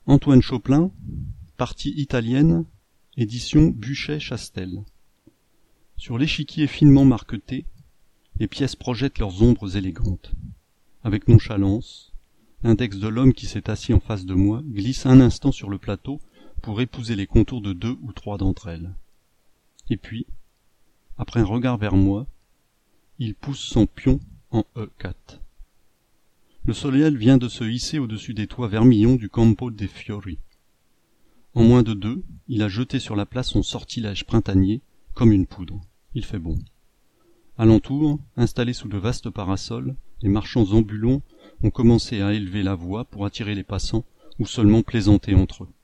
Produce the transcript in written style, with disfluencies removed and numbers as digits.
Antoine Chopin, partie italienne, édition Buchet-Chastel. Sur l'échiquier finement marqueté, les pièces projettent leurs ombres élégantes. Avec nonchalance, l'index de l'homme qui s'est assis en face de moi glisse un instant sur le plateau pour épouser les contours de 2 ou 3 d'entre elles. Et puis, après un regard vers moi, il pousse son pion en E4. Le soleil vient de se hisser au-dessus des toits vermillons du Campo dei Fiori. En moins de 2, il a jeté sur la place son sortilège printanier comme une poudre. Il fait bon. Alentour, installés sous de vastes parasols, les marchands ambulants ont commencé à élever la voix pour attirer les passants ou seulement plaisanter entre eux.